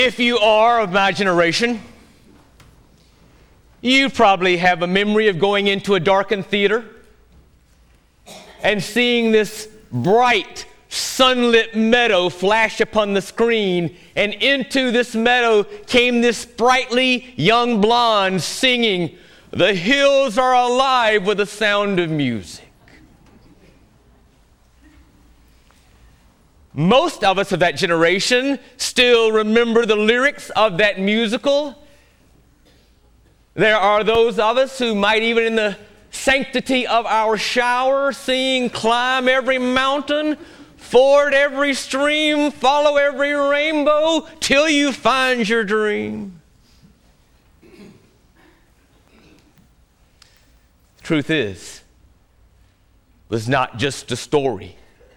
If you are of my generation, you probably have a memory of going into a darkened theater and seeing this bright, sunlit meadow flash upon the screen, and into this meadow came this sprightly young blonde singing, "The hills are alive with the sound of music." Most of us of that generation still remember the lyrics of that musical. There are those of us who might even in the sanctity of our shower sing, "Climb every mountain, ford every stream, follow every rainbow till you find your dream." The truth is, it was not just a story.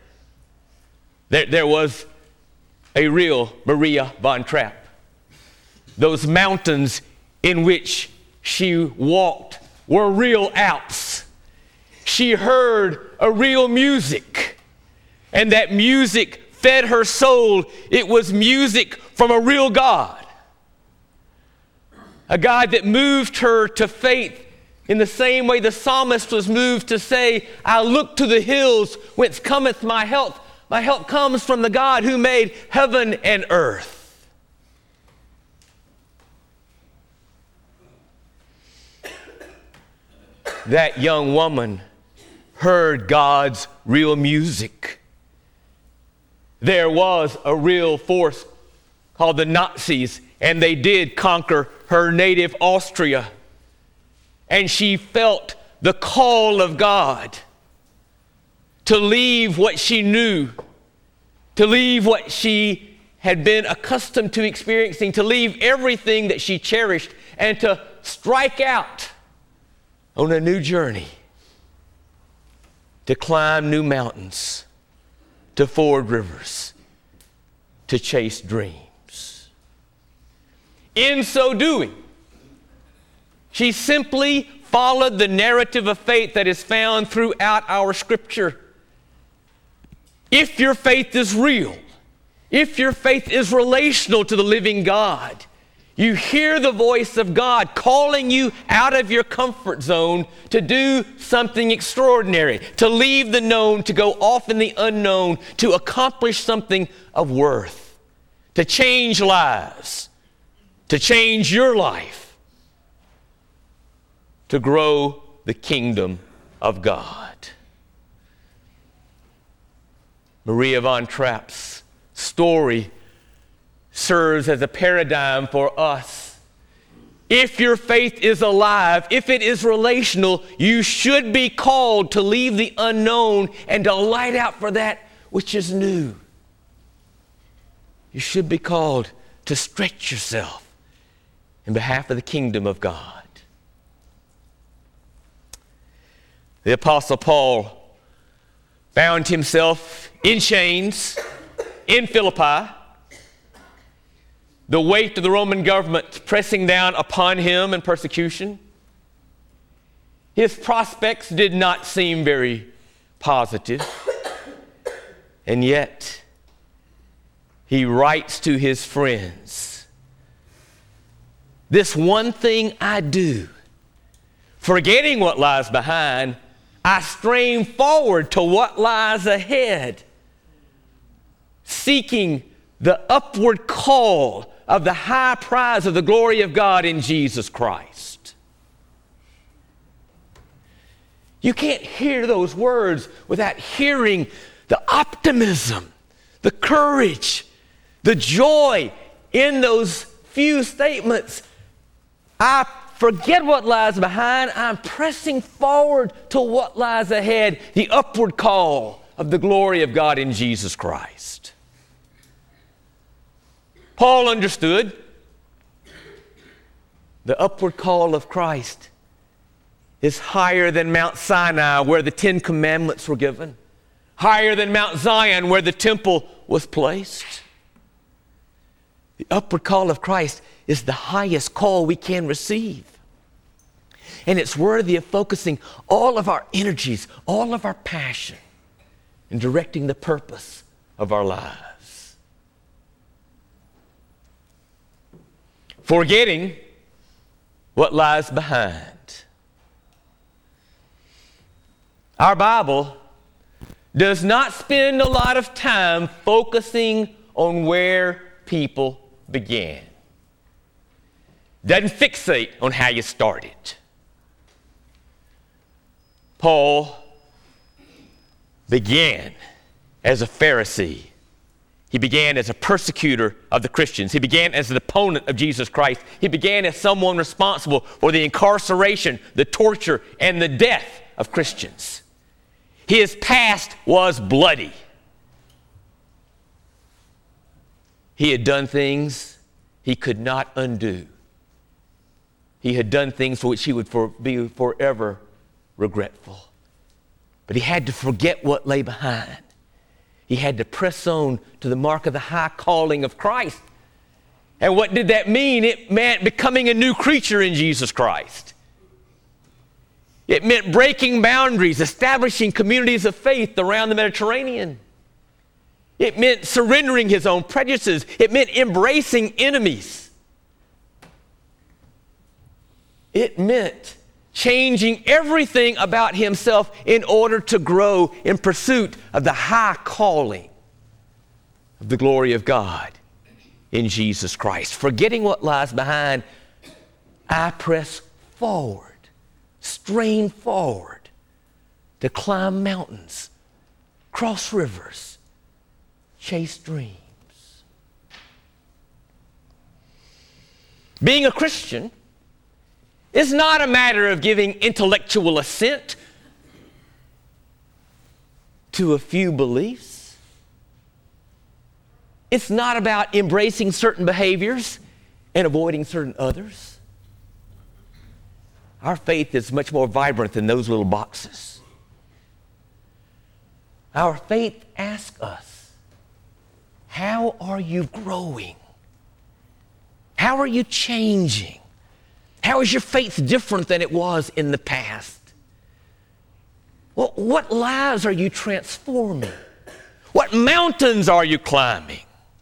There was a real Maria von Trapp. Those mountains in which she walked were real Alps. She heard a real music, and that music fed her soul. It was music from a real God, a God that moved her to faith in the same way the psalmist was moved to say, "I look to the hills whence cometh my help. My help comes from the God who made heaven and earth." That young woman heard God's real music. There was a real force called the Nazis, and they did conquer her native Austria. And she felt the call of God to leave what she knew, to leave what she had been accustomed to experiencing, to leave everything that she cherished, and to strike out on a new journey, to climb new mountains, to ford rivers, to chase dreams. In so doing, she simply followed the narrative of faith that is found throughout our Scripture. If your faith is real, if your faith is relational to the living God, you hear the voice of God calling you out of your comfort zone to do something extraordinary, to leave the known, to go off in the unknown, to accomplish something of worth, to change lives, to change your life, to grow the kingdom of God. Maria von Trapp's story serves as a paradigm for us. If your faith is alive, if it is relational, you should be called to leave the unknown and to light out for that which is new. You should be called to stretch yourself in behalf of the kingdom of God. The Apostle Paul found himself in chains in Philippi, the weight of the Roman government pressing down upon him in persecution. His prospects did not seem very positive, and yet he writes to his friends, "This one thing I do, forgetting what lies behind, I strain forward to what lies ahead, seeking the upward call of the high prize of the glory of God in Jesus Christ." You can't hear those words without hearing the optimism, the courage, the joy in those few statements. I forget what lies behind. I'm pressing forward to what lies ahead, the upward call of the glory of God in Jesus Christ. Paul understood the upward call of Christ is higher than Mount Sinai, where the Ten Commandments were given, higher than Mount Zion, where the temple was placed. The upward call of Christ is the highest call we can receive. And it's worthy of focusing all of our energies, all of our passion, in directing the purpose of our lives. forgetting what lies behind. Our Bible does not spend a lot of time focusing on where people began. Doesn't fixate on how you started. Paul began as a Pharisee. He began as a persecutor of the Christians. He began as an opponent of Jesus Christ. He began as someone responsible for the incarceration, the torture, and the death of Christians. His past was bloody. He had done things he could not undo. He had done things for which he would be forever regretful. But he had to forget what lay behind. He had to press on to the mark of the high calling of Christ. And what did that mean? It meant becoming a new creature in Jesus Christ. It meant breaking boundaries, establishing communities of faith around the Mediterranean. It meant surrendering his own prejudices. It meant embracing enemies. It meant changing everything about himself in order to grow in pursuit of the high calling of the glory of God in Jesus Christ. Forgetting what lies behind, I press forward, strain forward to climb mountains, cross rivers, chase dreams. Being a Christian is not a matter of giving intellectual assent to a few beliefs. It's not about embracing certain behaviors and avoiding certain others. Our faith is much more vibrant than those little boxes. Our faith asks us, how are you growing? How are you changing? How is your faith different than it was in the past? Well, what lives are you transforming? What mountains are you climbing?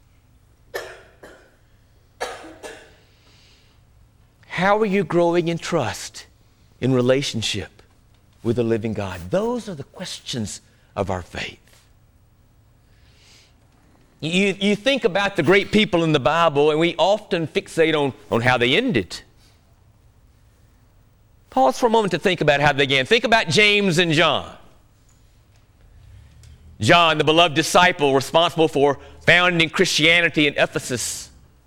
How are you growing in trust, in relationship with the living God? Those are the questions of our faith. You think about the great people in the Bible, and we often fixate on how they ended. Pause for a moment to think about how they began. Think about James and John. John, the beloved disciple responsible for founding Christianity in Ephesus.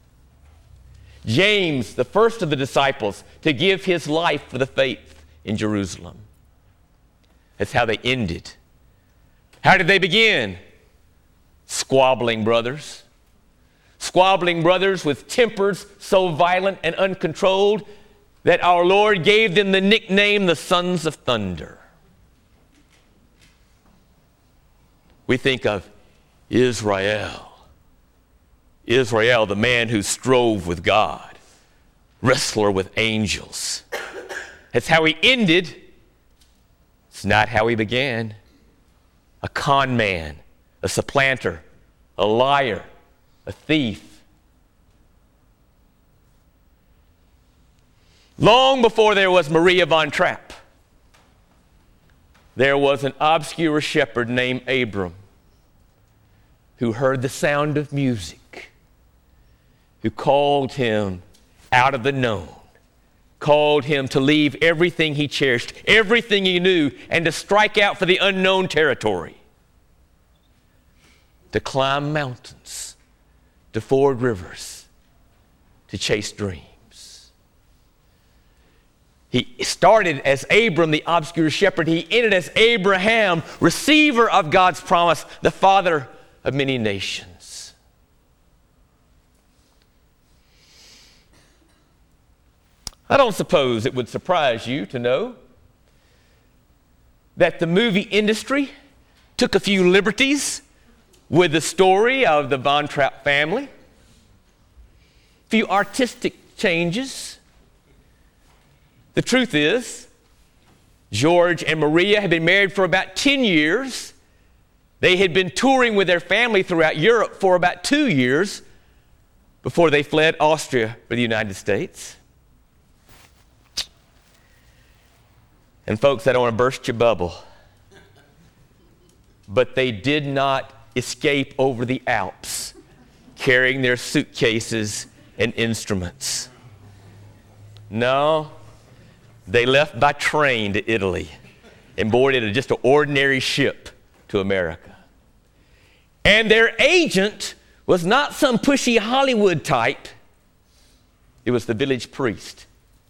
James, the first of the disciples to give his life for the faith in Jerusalem. That's how they ended. How did they begin? Squabbling brothers. Squabbling brothers with tempers so violent and uncontrolled that our Lord gave them the nickname the Sons of Thunder. We think of Israel. Israel, the man who strove with God, wrestler with angels. That's how he ended. It's not how he began. A con man, a supplanter, a liar, a thief. Long before there was Maria von Trapp, there was an obscure shepherd named Abram who heard the sound of music, who called him out of the known, called him to leave everything he cherished, everything he knew, and to strike out for the unknown territory, to climb mountains, to ford rivers, to chase dreams. He started as Abram, the obscure shepherd. He ended as Abraham, receiver of God's promise, the father of many nations. I don't suppose it would surprise you to know that the movie industry took a few liberties with the story of the Von Trapp family, a few artistic changes. The truth is, George and Maria had been married for about 10 years. They had been touring with their family throughout Europe for about 2 years. before they fled Austria for the United States. And folks, I don't want to burst your bubble, but they did not escape over the Alps carrying their suitcases and instruments. No, they left by train to Italy and boarded just an ordinary ship to America. And their agent was not some pushy Hollywood type. It was the village priest.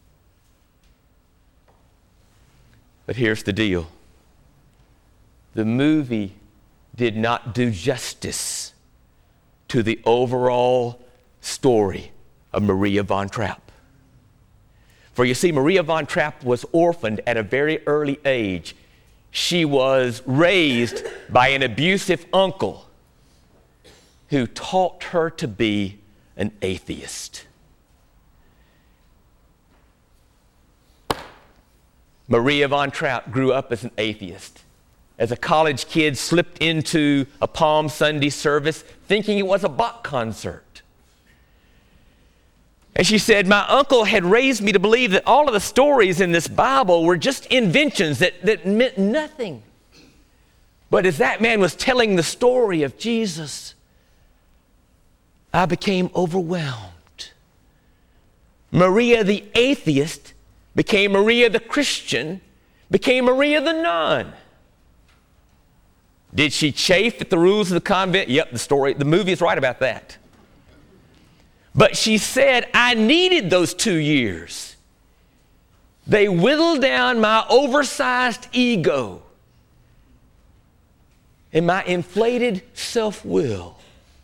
But here's the deal. The movie did not do justice to the overall story of Maria von Trapp. For you see, Maria von Trapp was orphaned at a very early age. She was raised by an abusive uncle who taught her to be an atheist. Maria von Trapp grew up as an atheist. As a college kid, slipped into a Palm Sunday service thinking it was a Bach concert. And she said, my uncle had raised me to believe that all of the stories in this Bible were just inventions that meant nothing. But as that man was telling the story of Jesus, I became overwhelmed. Maria the atheist became Maria the Christian, became Maria the nun. Did she chafe at the rules of the convent? Yep, the movie is right about that. But she said, I needed those 2 years. They whittled down my oversized ego and my inflated self-will.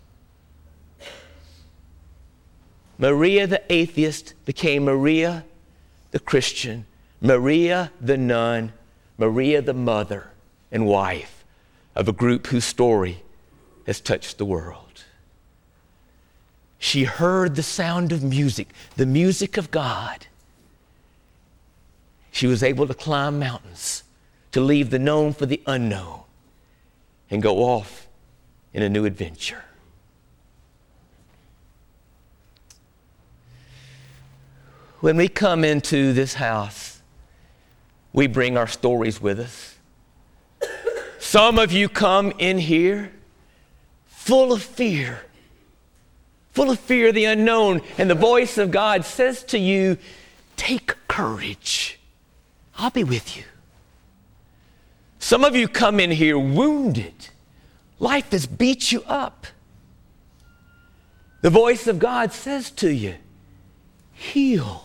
Maria the atheist became Maria the Christian, Maria the nun, Maria the mother and wife of a group whose story has touched the world. She heard the sound of music, the music of God. She was able to climb mountains, to leave the known for the unknown, and go off in a new adventure. When we come into this house, we bring our stories with us. Some of you come in here full of fear of the unknown, and the voice of God says to you, take courage. I'll be with you. Some of you come in here wounded. Life has beat you up. The voice of God says to you, heal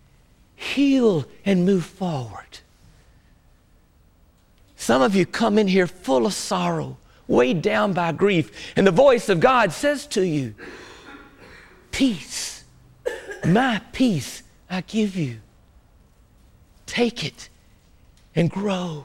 and move forward. Some of you come in here full of sorrow, weighed down by grief, and the voice of God says to you, peace, my peace I give you. Take it and grow.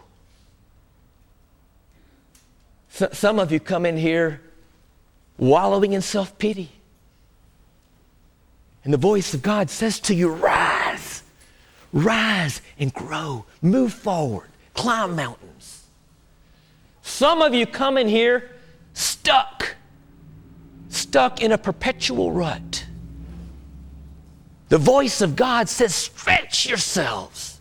Some of you come in here wallowing in self-pity. And the voice of God says to you, rise and grow, move forward, climb mountains. Some of you come in here stuck in a perpetual rut. The voice of God says, stretch yourselves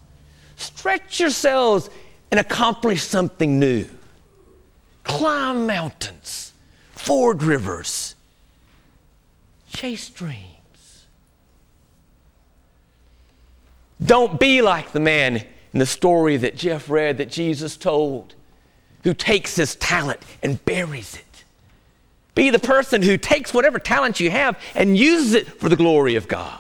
and accomplish something new. Climb mountains, ford rivers, chase dreams. Don't be like the man in the story that Jeff read that Jesus told, who takes his talent and buries it. Be the person who takes whatever talent you have and uses it for the glory of God.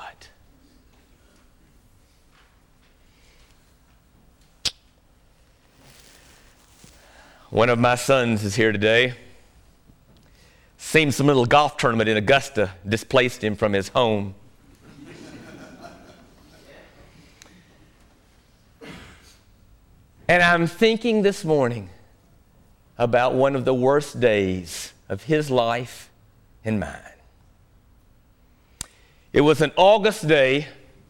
One of my sons is here today. Seems some little golf tournament in Augusta displaced him from his home. And I'm thinking this morning about one of the worst days of his life and mine. It was an August day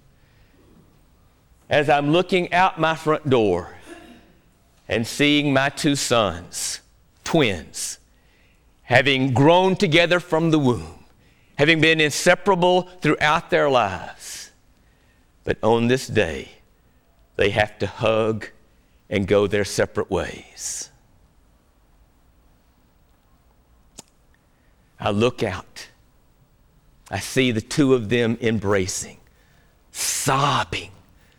as I'm looking out my front door and seeing my two sons, twins, having grown together from the womb, having been inseparable throughout their lives. But on this day, they have to hug and go their separate ways. I look out. I see the two of them embracing, sobbing.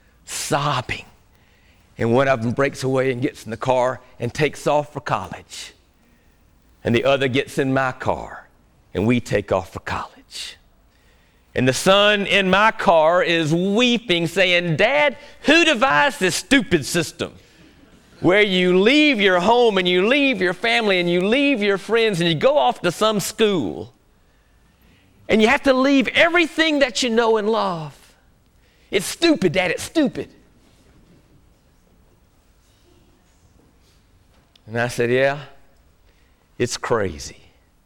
And one of them breaks away and gets in the car and takes off for college. And the other gets in my car and we take off for college. And the son in my car is weeping, saying, "Dad, who devised this stupid system where you leave your home and you leave your family and you leave your friends and you go off to some school and you have to leave everything that you know and love? It's stupid, Dad, it's stupid." And I said, "Yeah, it's crazy.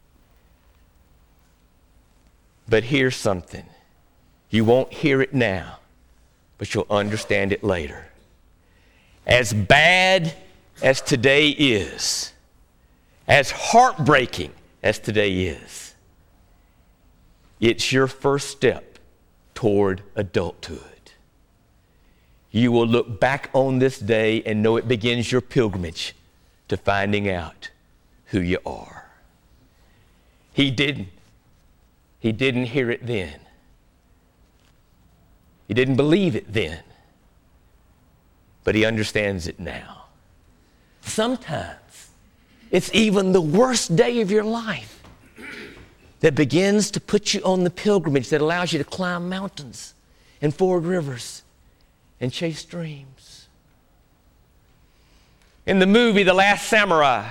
But here's something. You won't hear it now, but you'll understand it later. As bad as today is, as heartbreaking as today is, it's your first step toward adulthood. You will look back on this day and know it begins your pilgrimage to finding out who you are." He didn't hear it then. He didn't believe it then. But he understands it now. Sometimes it's even the worst day of your life that begins to put you on the pilgrimage that allows you to climb mountains and ford rivers and chase dreams. In the movie The Last Samurai,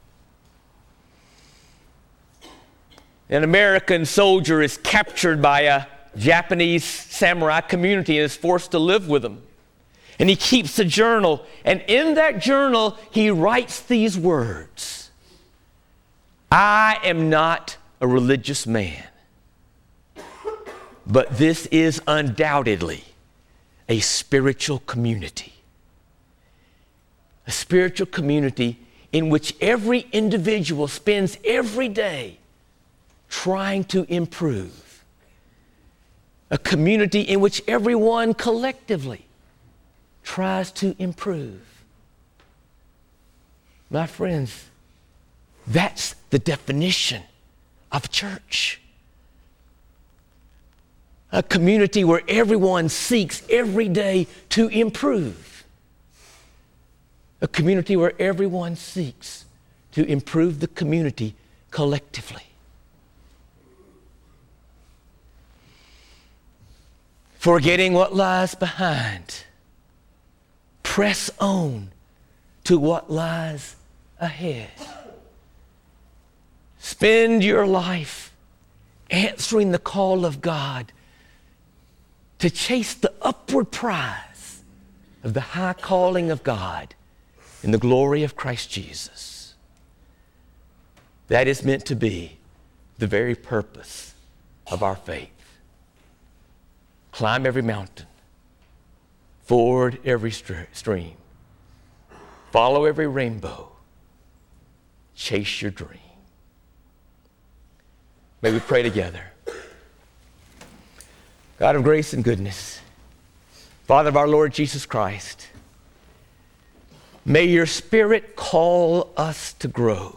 an American soldier is captured by a Japanese samurai community and is forced to live with them. And he keeps a journal, and in that journal he writes these words: "I am not a religious man, but this is undoubtedly a spiritual community. A spiritual community in which every individual spends every day trying to improve. A community in which everyone collectively tries to improve." My friends, that's the definition of church. A community where everyone seeks every day to improve. A community where everyone seeks to improve the community collectively. Forgetting what lies behind, press on to what lies ahead. Spend your life answering the call of God to chase the upward prize of the high calling of God in the glory of Christ Jesus. That is meant to be the very purpose of our faith. Climb every mountain, ford every stream, follow every rainbow, chase your dream. May we pray together. God of grace and goodness, Father of our Lord Jesus Christ, may your Spirit call us to grow.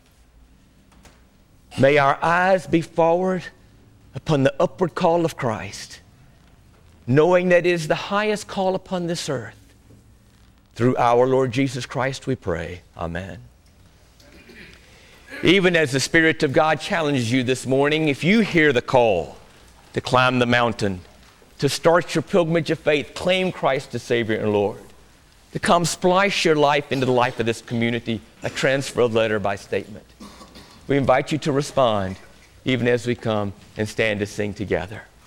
May our eyes be forward upon the upward call of Christ, knowing that it is the highest call upon this earth. Through our Lord Jesus Christ we pray. Amen. Even as the Spirit of God challenges you this morning, if you hear the call to climb the mountain, to start your pilgrimage of faith, claim Christ as Savior and Lord, to come splice your life into the life of this community, a transfer of letter by statement, we invite you to respond even as we come and stand to sing together.